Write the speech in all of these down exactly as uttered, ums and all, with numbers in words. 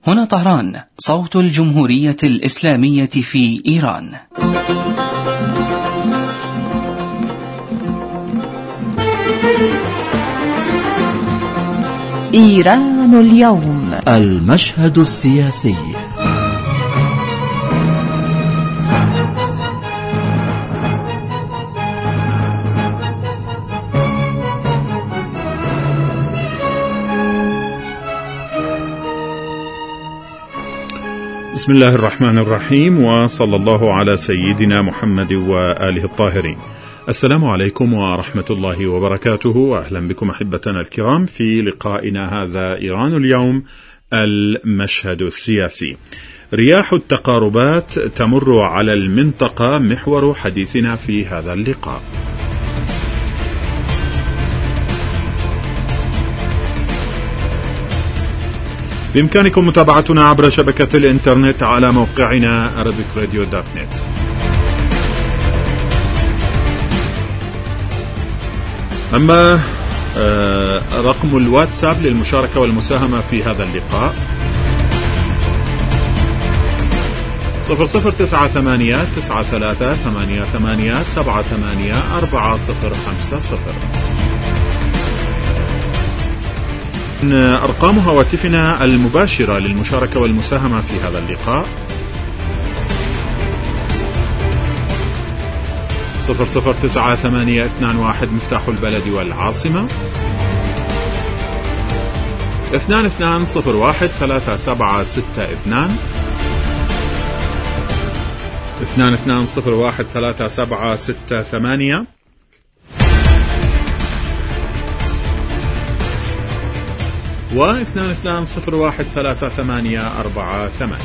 هنا طهران، صوت الجمهورية الإسلامية في إيران. إيران اليوم، المشهد السياسي. بسم الله الرحمن الرحيم، وصلى الله على سيدنا محمد وآله الطاهرين. السلام عليكم ورحمة الله وبركاته، وأهلا بكم أحبتنا الكرام في لقائنا هذا إيران اليوم، المشهد السياسي. رياح التقاربات تمر على المنطقة محور حديثنا في هذا اللقاء. بإمكانكم متابعتنا عبر شبكة الإنترنت على موقعنا arabic radio dot net. أما رقم الواتساب للمشاركة والمساهمة في هذا اللقاء صفر صفر تسعة ثمانية تسعة ثلاثة ثمانية ثمانية سبعة ثمانية أربعة صفر خمسة صفر. أرقام هواتفنا المباشرة للمشاركة والمساهمة في هذا اللقاء صفر صفر تسعة ثمانية اثنان واحد مفتاح البلد والعاصمة، اثنان اثنان صفر واحد ثلاثة سبعة ستة اثنان، اثنان اثنان صفر واحد ثلاثة سبعة ستة ثمانية، واثنان اثنان صفر واحد ثلاثة ثمانية أربعة ثمانية.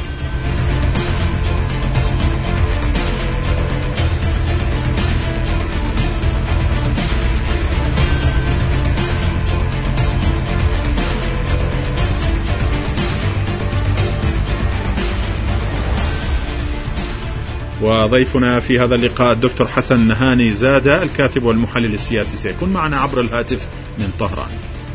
وضيفنا في هذا اللقاء الدكتور حسن نهاني زادة، الكاتب والمحلل السياسي، سيكون معنا عبر الهاتف من طهران.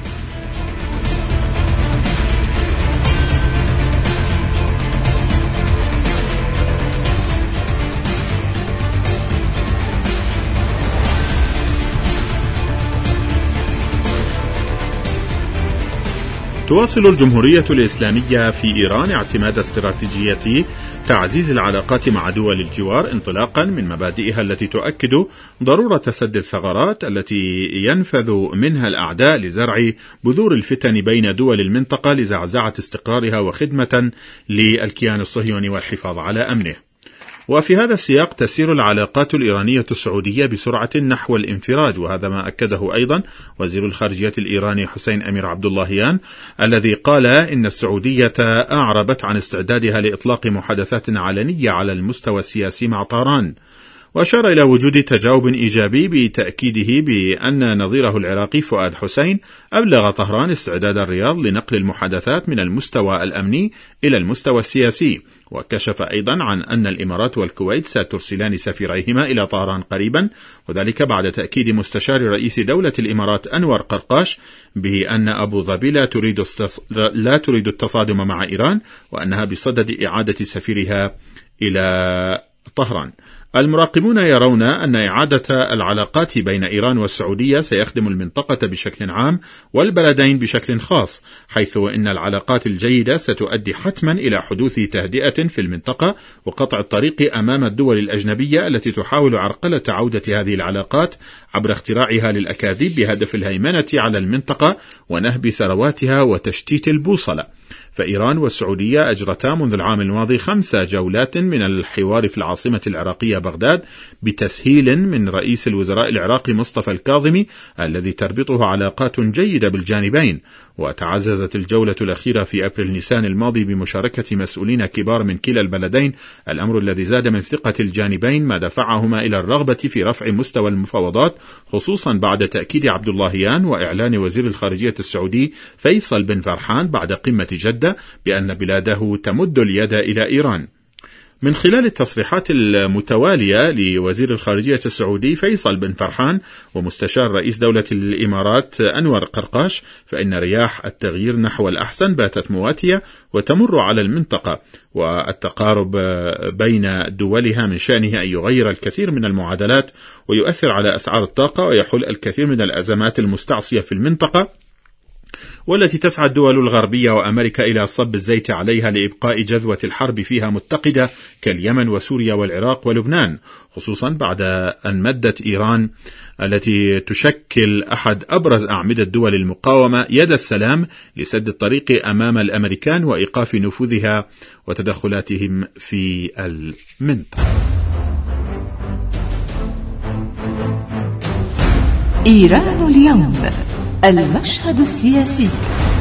تواصل الجمهورية الإسلامية في إيران اعتماد استراتيجية تعزيز العلاقات مع دول الجوار انطلاقا من مبادئها التي تؤكد ضرورة سد الثغرات التي ينفذ منها الأعداء لزرع بذور الفتن بين دول المنطقة لزعزعة استقرارها وخدمة للكيان الصهيوني والحفاظ على أمنه. وفي هذا السياق تسير العلاقات الإيرانية السعودية بسرعة نحو الانفراج، وهذا ما أكده أيضا وزير الخارجية الإيراني حسين أمير عبد اللهيان، الذي قال إن السعودية أعربت عن استعدادها لإطلاق محادثات علنية على المستوى السياسي مع طهران. وأشار إلى وجود تجاوب إيجابي بتأكيده بأن نظيره العراقي فؤاد حسين أبلغ طهران استعداد الرياض لنقل المحادثات من المستوى الأمني إلى المستوى السياسي. وكشف أيضا عن أن الإمارات والكويت سترسلان سفيريهما إلى طهران قريبا، وذلك بعد تأكيد مستشار رئيس دولة الإمارات أنور قرقاش بأن أبو ظبي لا تريد, استص... لا تريد التصادم مع إيران، وأنها بصدد إعادة سفيرها إلى طهران. المراقبون يرون أن إعادة العلاقات بين إيران والسعودية سيخدم المنطقة بشكل عام والبلدين بشكل خاص، حيث إن العلاقات الجيدة ستؤدي حتما إلى حدوث تهدئة في المنطقة وقطع الطريق أمام الدول الأجنبية التي تحاول عرقلة عودة هذه العلاقات عبر اختراعها للأكاذيب بهدف الهيمنة على المنطقة ونهب ثرواتها وتشتيت البوصلة. فإيران والسعودية أجرتا منذ العام الماضي خمس جولات من الحوار في العاصمة العراقية بغداد بتسهيل من رئيس الوزراء العراقي مصطفى الكاظمي الذي تربطه علاقات جيدة بالجانبين. وتعززت الجولة الأخيرة في أبريل نيسان الماضي بمشاركة مسؤولين كبار من كلا البلدين، الأمر الذي زاد من ثقة الجانبين ما دفعهما إلى الرغبة في رفع مستوى المفاوضات، خصوصا بعد تأكيد عبد اللهيان وإعلان وزير الخارجية السعودي فيصل بن فرحان بعد قمة جدة بأن بلاده تمد اليد إلى إيران. من خلال التصريحات المتوالية لوزير الخارجية السعودي فيصل بن فرحان ومستشار رئيس دولة الإمارات أنور قرقاش، فإن رياح التغيير نحو الأحسن باتت مواتية وتمر على المنطقة، والتقارب بين دولها من شأنه أن يغير الكثير من المعادلات ويؤثر على أسعار الطاقة ويحل الكثير من الأزمات المستعصية في المنطقة، والتي تسعى الدول الغربية وأمريكا إلى صب الزيت عليها لإبقاء جذوة الحرب فيها متقدة كاليمن وسوريا والعراق ولبنان، خصوصا بعد أن مدت إيران التي تشكل أحد أبرز أعمدة دول المقاومة يد السلام لسد الطريق أمام الأمريكان وإيقاف نفوذها وتدخلاتهم في المنطقة. إيران اليوم، المشهد السياسي،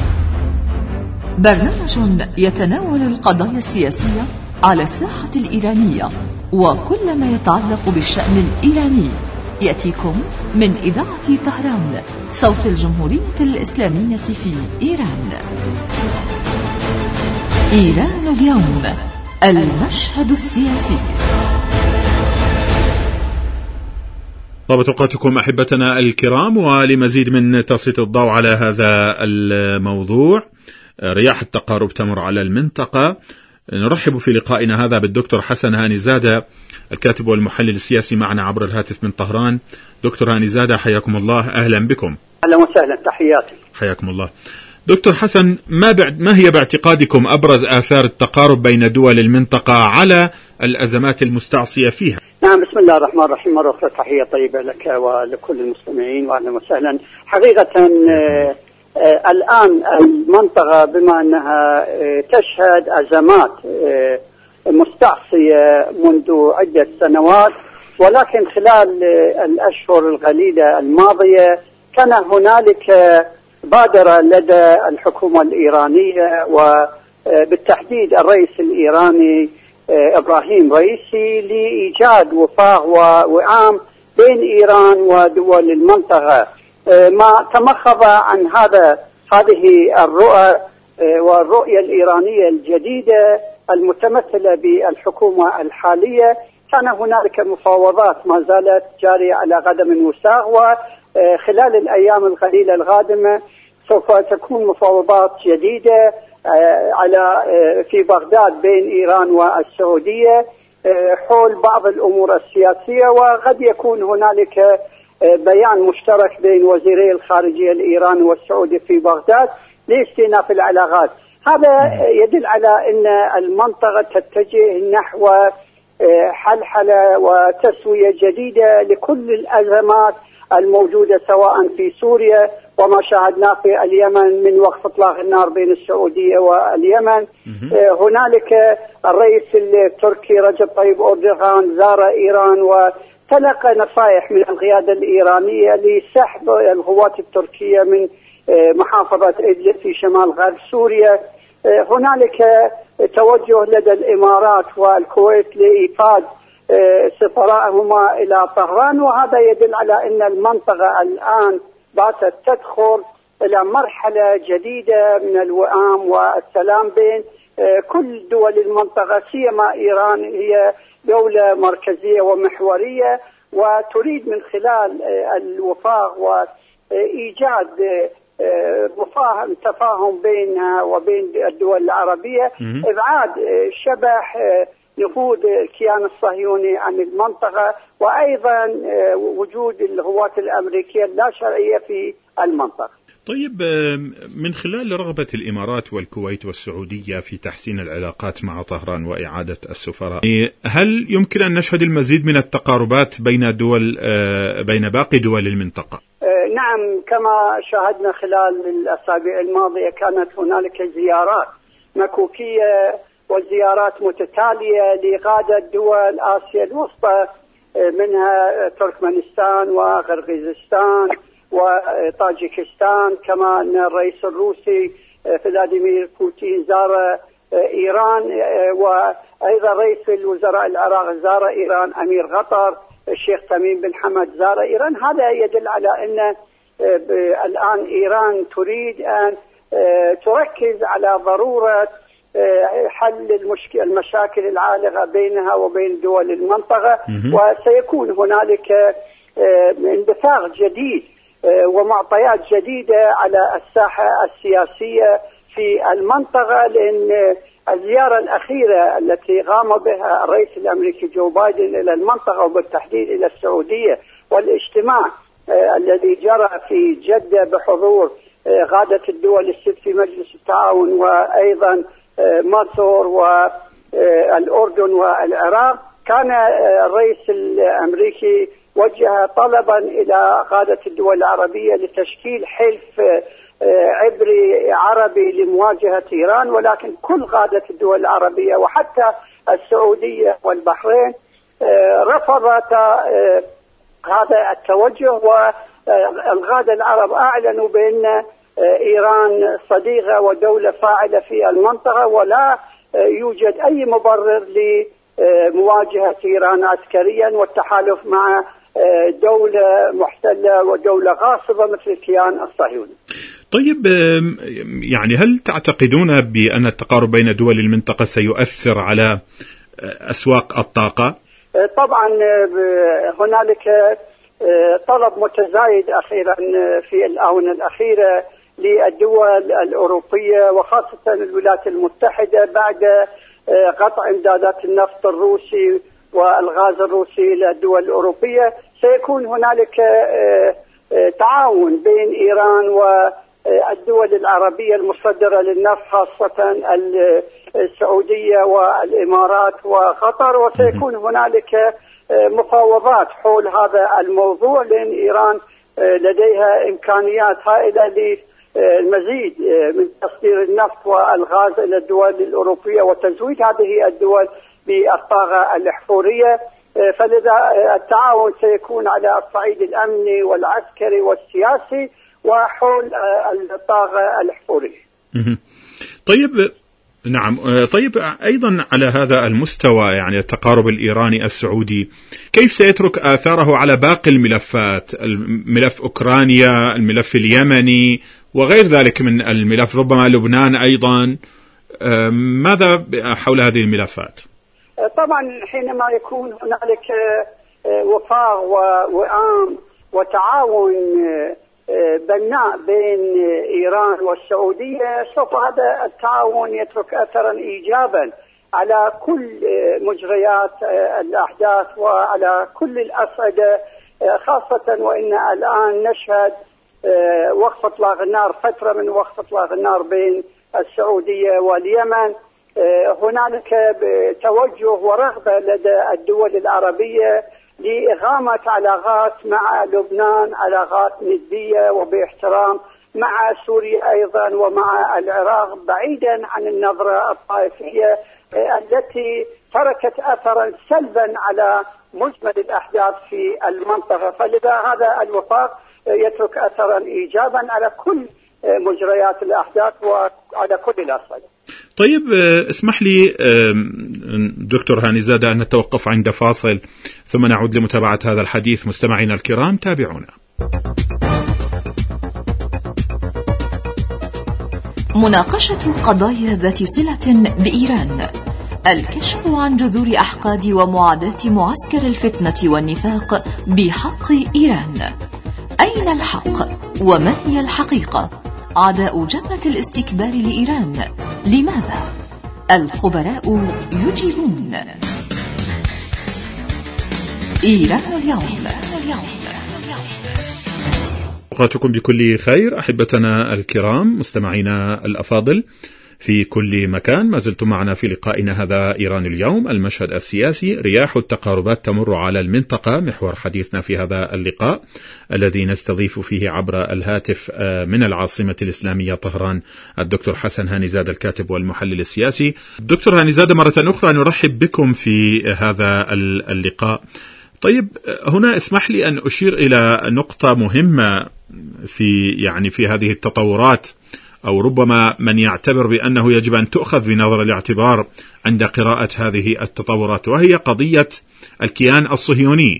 برنامج يتناول القضايا السياسية على الساحة الإيرانية وكل ما يتعلق بالشأن الإيراني، يأتيكم من إذاعة طهران صوت الجمهورية الإسلامية في إيران. إيران اليوم، المشهد السياسي. طابت أوقاتكم أحبتنا الكرام، ولمزيد من تسليط الضوء على هذا الموضوع، رياح التقارب تمر على المنطقة، نرحب في لقائنا هذا بالدكتور حسن هاني زادة الكاتب والمحلل السياسي معنا عبر الهاتف من طهران. دكتور هاني زادة، حياكم الله، أهلا بكم. أهلا وسهلا، تحياتي. حياكم الله. دكتور حسن، ما, بعد ما هي باعتقادكم أبرز آثار التقارب بين دول المنطقة على الأزمات المستعصية فيها؟ نعم، بسم الله الرحمن الرحيم، مرة أخرى تحية طيبة لك ولكل المستمعين وأهلا وسهلا. حقيقة آه آه الآن المنطقة بما أنها آه تشهد أزمات آه مستعصية منذ عدة سنوات، ولكن خلال آه الأشهر القليلة الماضية كان هنالك آه بادرة لدى الحكومة الإيرانية وبالتحديد الرئيس الإيراني إبراهيم رئيسي لإيجاد وفاق ووئام بين إيران ودول المنطقة. ما تمخض عن هذا هذه الرؤى والرؤية الإيرانية الجديدة المتمثلة بالحكومة الحالية، كان هنالك مفاوضات ما زالت جارية على قدم وساق، وخلال الأيام القليلة القادمة سوف تكون مفاوضات جديدة على في بغداد بين إيران والسعودية حول بعض الأمور السياسية، وقد يكون هنالك بيان مشترك بين وزيري الخارجية الإيراني والسعودي في بغداد لاستئناف العلاقات. هذا يدل على أن المنطقة تتجه نحو حلحلة وتسوية جديدة لكل الأزمات الموجودة سواء في سوريا وما شاهدناه في اليمن من وقف اطلاق النار بين السعودية واليمن. هنالك الرئيس التركي رجب طيب أردوغان زار إيران وتلقى نصائح من القيادة الإيرانية لسحب القوات التركية من محافظة إدلب في شمال غرب سوريا. هنالك توجه لدى الإمارات والكويت لإيفاد سفراءهما إلى طهران، وهذا يدل على أن المنطقة الآن باتت تدخل إلى مرحلة جديدة من الوئام والسلام بين كل دول المنطقة، سيما إيران هي دولة مركزية ومحورية وتريد من خلال الوفاق وإيجاد مفاهيم تفاهم بينها وبين الدول العربية إبعاد شبح نفوذ الكيان الصهيوني عن المنطقة، وأيضا وجود القوات الأمريكية اللا شرعية في المنطقة. طيب، من خلال رغبة الإمارات والكويت والسعودية في تحسين العلاقات مع طهران وإعادة السفراء، هل يمكن أن نشهد المزيد من التقاربات بين دول بين باقي دول المنطقة؟ نعم، كما شاهدنا خلال الأسابيع الماضية كانت هنالك زيارات مكوكية وزيارات متتالية لقادة دول آسيا الوسطى، منها تركمانستان وقرغيزستان وطاجيكستان، كما أن الرئيس الروسي فلاديمير بوتين زار إيران، وأيضا رئيس الوزراء العراق زار إيران، أمير قطر الشيخ تميم بن حمد زار إيران. هذا يدل على أن الآن إيران تريد أن تركز على ضرورة حل المشكلة المشاكل العالقة بينها وبين دول المنطقة، وسيكون هنالك اندفاع جديد ومعطيات جديدة على الساحة السياسية في المنطقة، لأن الزيارة الأخيرة التي قام بها الرئيس الأمريكي جو بايدن إلى المنطقة وبالتحديد إلى السعودية، والاجتماع الذي جرى في جدة بحضور قادة الدول الست في مجلس التعاون وأيضا مصر والأردن والعراق، كان الرئيس الأمريكي وجه طلبا إلى قادة الدول العربية لتشكيل حلف عبري عربي لمواجهة إيران، ولكن كل قادة الدول العربية وحتى السعودية والبحرين رفضت هذا التوجه، والقادة العرب أعلنوا بأن إيران صديقة ودولة فاعلة في المنطقة، ولا يوجد أي مبرر لمواجهة إيران عسكريا والتحالف مع دولة محتلة ودولة غاصبة مثل الكيان الصهيوني. طيب، يعني هل تعتقدون بأن التقارب بين دول المنطقة سيؤثر على أسواق الطاقة؟ طبعا هنالك طلب متزايد أخيرا في الآونة الأخيرة للدول الأوروبية وخاصة الولايات المتحدة بعد قطع إمدادات النفط الروسي والغاز الروسي للدول الأوروبية. سيكون هنالك تعاون بين إيران والدول العربية المصدرة للنفط خاصة السعودية والإمارات وقطر، وسيكون هنالك مفاوضات حول هذا الموضوع، لأن إيران لديها إمكانيات هائلة للمزيد من تصدير النفط والغاز إلى الدول الأوروبية وتزويد هذه الدول بالطاقة الأحفورية. فلذا التعاون سيكون على الصعيد الأمني والعسكري والسياسي وحول الطاقة الأحفورية. طيب، نعم. طيب، أيضا على هذا المستوى، يعني التقارب الإيراني السعودي كيف سيترك آثاره على باقي الملفات، الملف أوكرانيا، الملف اليمني وغير ذلك من الملف، ربما لبنان أيضا؟ ماذا حول هذه الملفات؟ طبعا حينما يكون هنالك وفاق ووئام وتعاون بناء بين إيران والسعودية، سوف هذا التعاون يترك أثرا إيجابا على كل مجريات الأحداث وعلى كل الأصعدة، خاصة وإن الآن نشهد وقف إطلاق النار، فترة من وقف إطلاق النار بين السعودية واليمن. هنالك توجه ورغبة لدى الدول العربية لإقامة علاقات مع لبنان، علاقات ندية وباحترام، مع سوريا أيضا ومع العراق، بعيدا عن النظرة الطائفية التي تركت أثرا سلبا على مجمل الأحداث في المنطقة. فلذا هذا الوفاق يترك أثرا إيجابا على كل مجريات الأحداث وعلى كل الأصعدة. طيب، اسمح لي دكتور هاني زادة أن نتوقف عند فاصل ثم نعود لمتابعة هذا الحديث. مستمعينا الكرام، تابعونا. مناقشة قضايا ذات صلة بإيران، الكشف عن جذور أحقاد ومعاداة معسكر الفتنة والنفاق بحق إيران. أين الحق وما هي الحقيقة؟ عداء جبهة الاستكبار لإيران، لماذا؟ الخبراء يجيبون. إيران اليوم. أوقاتكم بكل خير أحبتنا الكرام، مستمعينا الأفاضل في كل مكان. ما زلتم معنا في لقائنا هذا إيران اليوم، المشهد السياسي، رياح التقاربات تمر على المنطقة، محور حديثنا في هذا اللقاء الذي نستضيف فيه عبر الهاتف من العاصمة الإسلامية طهران الدكتور حسن هاني زادة، الكاتب والمحلل السياسي. دكتور هاني زادة، مرة أخرى نرحب بكم في هذا اللقاء. طيب، هنا اسمح لي أن أشير إلى نقطة مهمة في يعني في هذه التطورات، أو ربما من يعتبر بأنه يجب أن تؤخذ بنظر الاعتبار عند قراءة هذه التطورات، وهي قضية الكيان الصهيوني،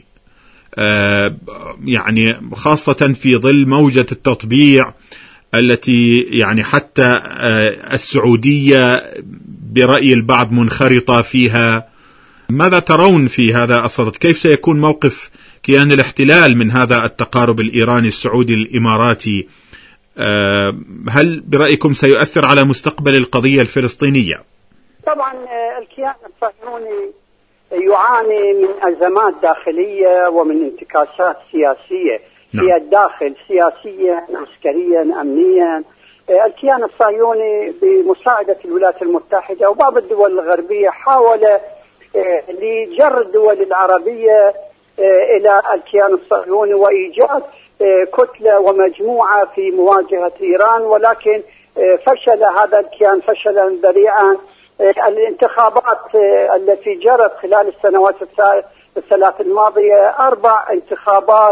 يعني خاصة في ظل موجة التطبيع التي يعني حتى السعودية برأي البعض منخرطة فيها. ماذا ترون في هذا الصدد؟ كيف سيكون موقف كيان الاحتلال من هذا التقارب الإيراني السعودي الإماراتي؟ هل برأيكم سيؤثر على مستقبل القضية الفلسطينية؟ طبعا الكيان الصهيوني يعاني من أزمات داخلية ومن انتكاسات سياسية في الداخل، سياسيا عسكريا أمنيا. الكيان الصهيوني بمساعدة الولايات المتحدة وبعض الدول الغربية حاول لجر الدول العربية إلى الكيان الصهيوني وإيجاد كتلة ومجموعة في مواجهة إيران، ولكن فشل هذا الكيان فشلا ذريعا. الانتخابات التي جرت خلال السنوات الثلاث الماضية أربع انتخابات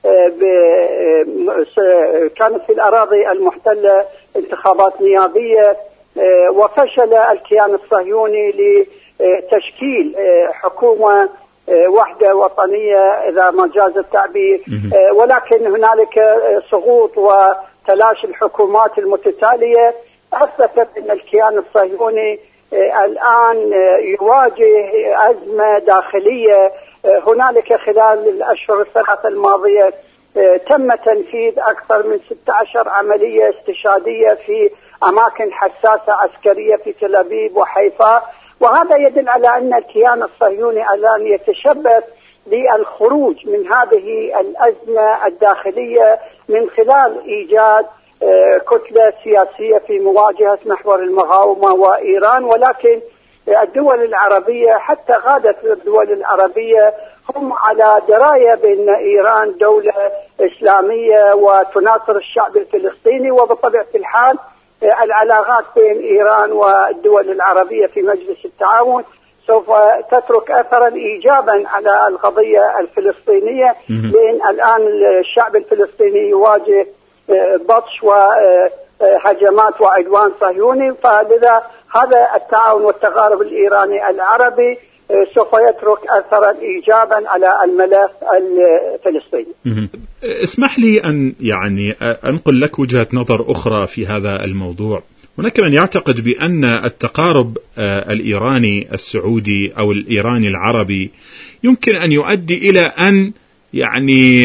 كانت في الأراضي المحتلة، انتخابات نيابية، وفشل الكيان الصهيوني لتشكيل حكومة وحدة وطنية إذا ما جاز التعبير، ولكن هنالك سقوط وتلاشي الحكومات المتتالية أثبتت أن الكيان الصهيوني الآن يواجه أزمة داخلية. هنالك خلال الأشهر الثلاثة الماضية تم تنفيذ أكثر من ستة عشر عملية استشهادية في أماكن حساسة عسكرية في تل أبيب وحيفا، وهذا يدل على أن الكيان الصهيوني الآن يتشبث للخروج من هذه الأزمة الداخلية من خلال إيجاد كتلة سياسية في مواجهة محور المقاومة وإيران. ولكن الدول العربية حتى غادت الدول العربية هم على دراية بأن إيران دولة إسلامية وتناصر الشعب الفلسطيني، وبطبيعة الحال العلاقات بين إيران والدول العربية في مجلس التعاون سوف تترك أثرا إيجابا على القضية الفلسطينية، لأن الآن الشعب الفلسطيني يواجه بطش وهجمات وعدوان صهيوني، فلذا هذا التعاون والتقارب الإيراني العربي سوف يترك أثرا إيجابا على الملف الفلسطيني. اسمح لي أن يعني أنقل لك وجهة نظر أخرى في هذا الموضوع. هناك من يعتقد بأن التقارب الإيراني السعودي أو الإيراني العربي يمكن أن يؤدي إلى أن يعني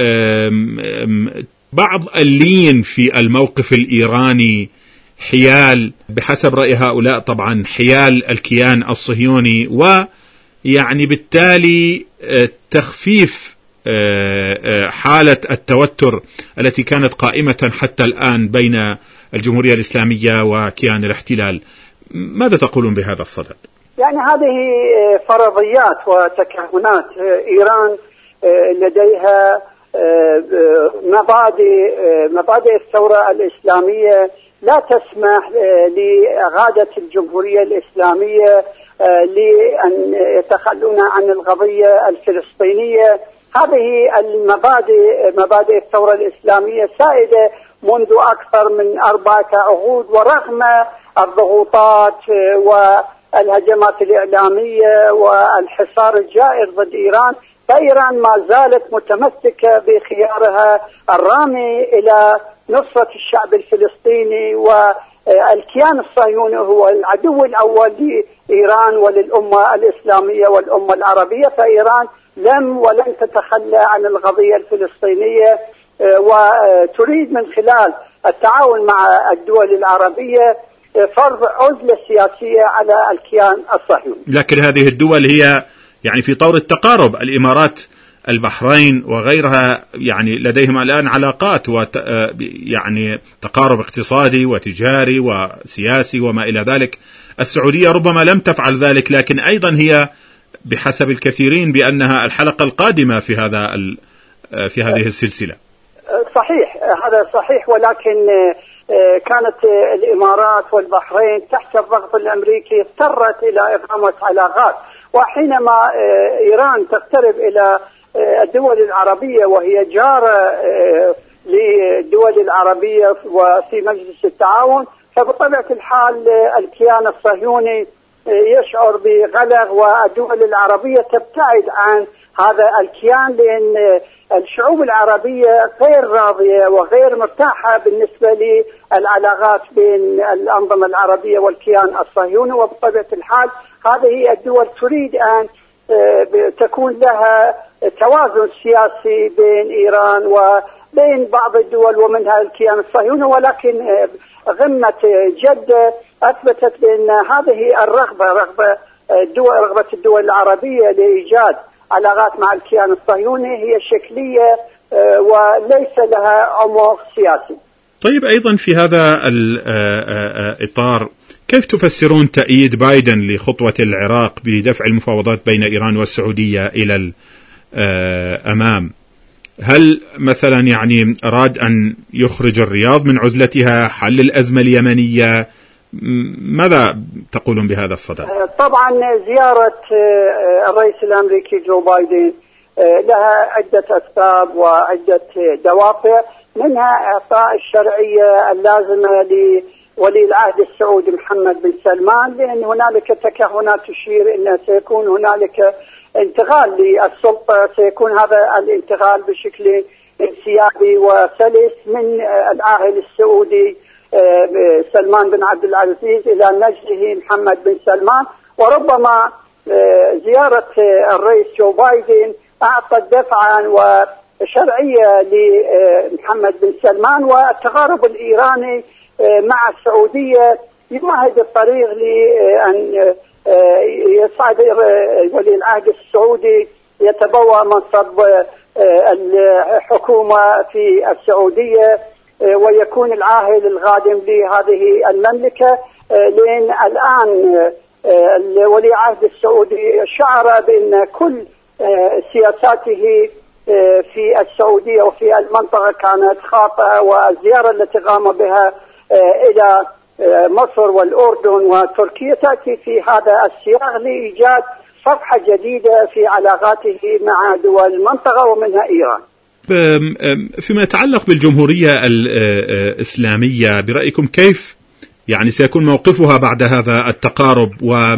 بعض اللين في الموقف الإيراني حيال، بحسب رأي هؤلاء طبعا، حيال الكيان الصهيوني، ويعني بالتالي تخفيف حالة التوتر التي كانت قائمة حتى الآن بين الجمهورية الإسلامية وكيان الاحتلال. ماذا تقولون بهذا الصدد؟ يعني هذه فرضيات وتكهنات. إيران لديها مبادئ مبادئ الثورة الإسلامية لا تسمح لإغادة الجمهورية الإسلامية لأن يتخلون عن القضية الفلسطينية. هذه المبادئ مبادئ الثورة الإسلامية سائدة منذ أكثر من أربعة عقود، ورغم الضغوطات والهجمات الإعلامية والحصار الجائر ضد إيران، فإيران ما زالت متمسكة بخيارها الرامي إلى نصرة الشعب الفلسطيني، والكيان الصهيوني هو العدو الأول لإيران وللأمة الإسلامية والأمة العربية. فإيران لم ولن تتخلى عن القضية الفلسطينية، وتريد من خلال التعاون مع الدول العربية فرض عزلة سياسية على الكيان الصهيوني. لكن هذه الدول هي يعني في طور التقارب، الإمارات، البحرين وغيرها، يعني لديهم الآن علاقات و يعني تقارب اقتصادي وتجاري وسياسي وما إلى ذلك. السعودية ربما لم تفعل ذلك، لكن أيضا هي بحسب الكثيرين بأنها الحلقة القادمة في هذا في هذه السلسلة. صحيح، هذا صحيح، ولكن كانت الإمارات والبحرين تحت الضغط الأمريكي اضطرت إلى إقامة علاقات، وحينما إيران تقترب إلى الدول العربية وهي جارة للدول العربية وفي مجلس التعاون، فبطبيعة الحال الكيان الصهيوني يشعر بغلق، والدول العربية تبتعد عن هذا الكيان، لأن الشعوب العربية غير راضية وغير مرتاحة بالنسبة للعلاقات بين الأنظمة العربية والكيان الصهيوني، وبطبيعة الحال هذه الدول تريد أن تكون لها توازن سياسي بين إيران وبين بعض الدول ومنها الكيان الصهيوني، ولكن غمة جدة أثبتت بأن هذه الرغبة رغبة الدول رغبة الدول العربية لإيجاد علاقات مع الكيان الصهيوني هي شكلية وليس لها عمق سياسي. طيب، أيضا في هذا الإطار كيف تفسرون تأييد بايدن لخطوة العراق بدفع المفاوضات بين إيران والسعودية إلى الأمام؟ هل مثلا يعني أراد أن يخرج الرياض من عزلتها، حل الأزمة اليمنية؟ ماذا تقولون بهذا الصدد؟ طبعا زيارة الرئيس الأمريكي جو بايدن لها عدة أسباب وعدة دوافع، منها إعطاء الشرعية اللازمة لولي العهد السعودي محمد بن سلمان، لأن هنالك تكهنات تشير أن سيكون هنالك انتقال للسلطة، سيكون هذا الانتقال بشكل انسيابي وسلس من العاهل السعودي سلمان بن عبد العزيز إلى نجده محمد بن سلمان. وربما زيارة الرئيس جو بايدن أعطت دفعا وشرعية لمحمد بن سلمان، والتقارب الإيراني مع السعودية يمهد الطريق لأن يصعد ولي العهد السعودي يتبوأ منصب الحكومة في السعودية ويكون العاهل القادم لهذه المملكة، لأن الآن ولي العهد السعودي شعر بأن كل سياساته في السعودية وفي المنطقة كانت خاطئة، والزيارة التي قام بها إلى مصر والأردن وتركيا تأتي في هذا السياق لإيجاد صفحة جديدة في علاقاته مع دول المنطقة ومنها إيران. فيما يتعلق بالجمهورية الإسلامية برأيكم كيف يعني سيكون موقفها بعد هذا التقارب،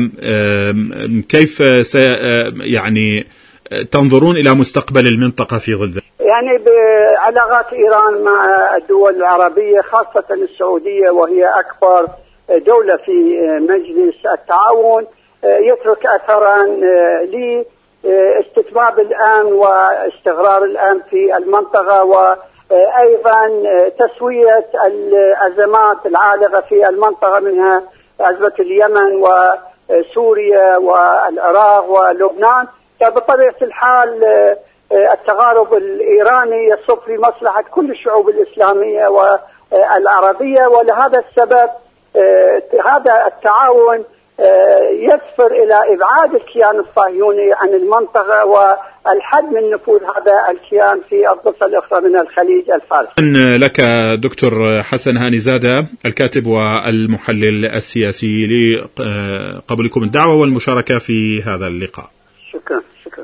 وكيف يعني تنظرون إلى مستقبل المنطقة في ظل ذلك؟ يعني بعلاقات إيران مع الدول العربية خاصة السعودية وهي أكبر دولة في مجلس التعاون يترك أثرا لاستتباب الأمن واستقرار الأمن في المنطقة، وأيضا تسوية الأزمات العالقة في المنطقة منها أزمة اليمن وسوريا والعراق ولبنان. فبطبيعة الحال التقارب الإيراني يصب في مصلحة كل الشعوب الإسلامية والعربية، ولهذا السبب هذا التعاون يسفر إلى إبعاد الكيان الصهيوني عن المنطقة والحد من نفوذ هذا الكيان في الضفة الأخرى من الخليج الفارسي. لك دكتور حسن هاني زادة الكاتب والمحلل السياسي لقبولكم الدعوة والمشاركة في هذا اللقاء. شكرا شكرا.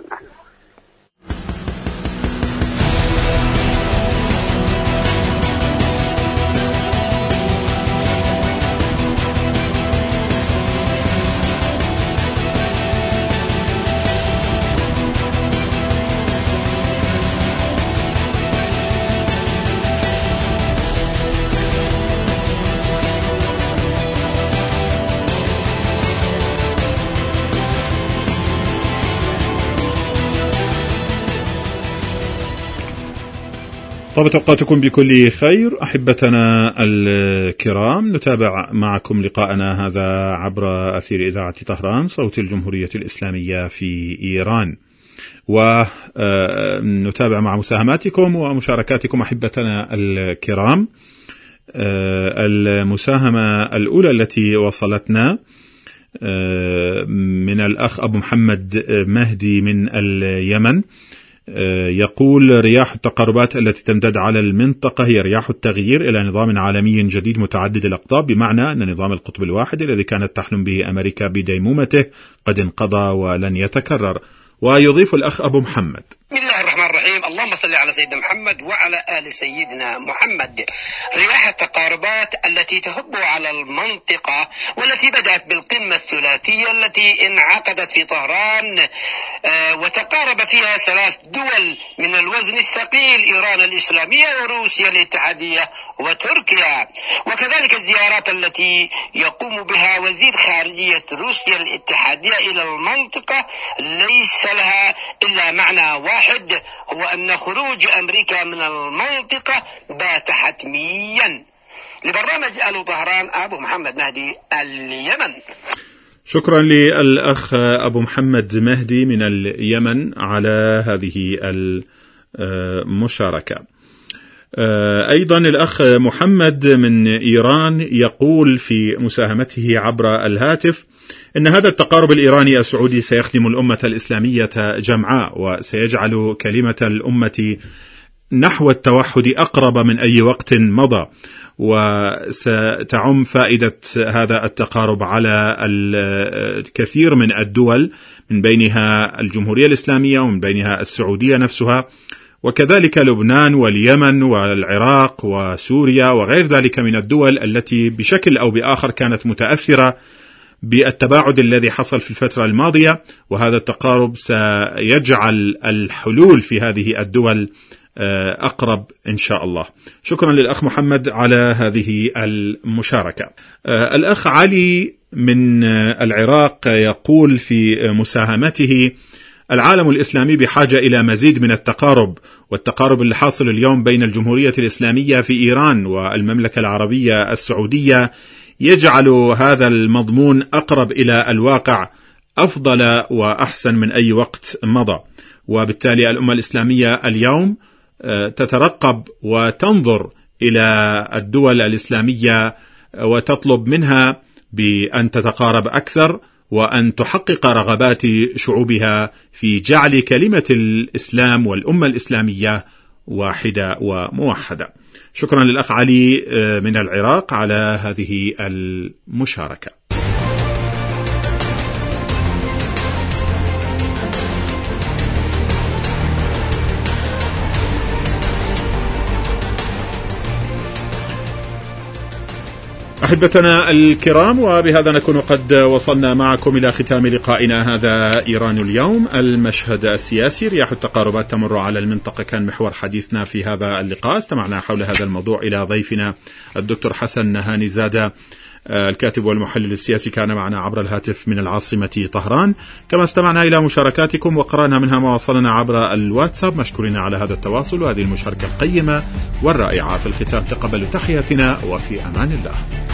طابت أوقاتكم بكل خير أحبتنا الكرام، نتابع معكم لقاءنا هذا عبر أثير إذاعة طهران صوت الجمهورية الإسلامية في إيران، ونتابع مع مساهماتكم ومشاركاتكم أحبتنا الكرام. المساهمة الأولى التي وصلتنا من الأخ أبو محمد مهدي من اليمن، يقول: رياح التقاربات التي تمتد على المنطقة هي رياح التغيير إلى نظام عالمي جديد متعدد الأقطاب، بمعنى أن نظام القطب الواحد الذي كانت تحلم به أمريكا بديمومته قد انقضى ولن يتكرر. ويضيف الأخ أبو محمد: بسم الله الرحمن الرحيم. اللهم صل على سيدنا محمد وعلى آل سيدنا محمد. رياح التقاربات التي تهب على المنطقة والتي بدأت بالقمة الثلاثية التي انعقدت في طهران وتقارب فيها ثلاث دول من الوزن الثقيل: إيران الإسلامية وروسيا الاتحادية وتركيا. وكذلك الزيارات التي يقوم بها وزير خارجية روسيا الاتحادية إلى المنطقة ليس لها إلا معنى واحد، هو أن خروج أمريكا من المنطقة بات حتميا. لبرنامج ألو طهران، أبو محمد مهدي، اليمن. شكرا للأخ أبو محمد مهدي من اليمن على هذه المشاركة. أيضا الأخ محمد من إيران يقول في مساهمته عبر الهاتف إن هذا التقارب الإيراني السعودي سيخدم الأمة الإسلامية جمعاء وسيجعل كلمة الأمة نحو التوحد أقرب من أي وقت مضى، وستعم فائدة هذا التقارب على الكثير من الدول من بينها الجمهورية الإسلامية ومن بينها السعودية نفسها، وكذلك لبنان واليمن والعراق وسوريا وغير ذلك من الدول التي بشكل أو بآخر كانت متأثرة بالتباعد الذي حصل في الفترة الماضية، وهذا التقارب سيجعل الحلول في هذه الدول أقرب إن شاء الله. شكرا للأخ محمد على هذه المشاركة. الأخ علي من العراق يقول في مساهمته: العالم الإسلامي بحاجة إلى مزيد من التقارب، والتقارب اللي حاصل اليوم بين الجمهورية الإسلامية في إيران والمملكة العربية السعودية يجعل هذا المضمون أقرب إلى الواقع أفضل وأحسن من أي وقت مضى، وبالتالي الأمة الإسلامية اليوم تترقب وتنظر إلى الدول الإسلامية وتطلب منها بأن تتقارب أكثر وأن تحقق رغبات شعوبها في جعل كلمة الإسلام والأمة الإسلامية واحدة وموحدة. شكرا للأخ علي من العراق على هذه المشاركة. أحبتنا الكرام، وبهذا نكون قد وصلنا معكم إلى ختام لقائنا هذا إيران اليوم، المشهد السياسي. رياح التقاربات تمر على المنطقة كان محور حديثنا في هذا اللقاء. استمعنا حول هذا الموضوع إلى ضيفنا الدكتور حسن نهاني زادة الكاتب والمحلل السياسي، كان معنا عبر الهاتف من العاصمة طهران. كما استمعنا إلى مشاركاتكم وقرأنا منها ما وصلنا عبر الواتساب. مشكورين على هذا التواصل وهذه المشاركة القيمة والرائعة. في الختام تقبلوا تحياتنا وفي أمان الله.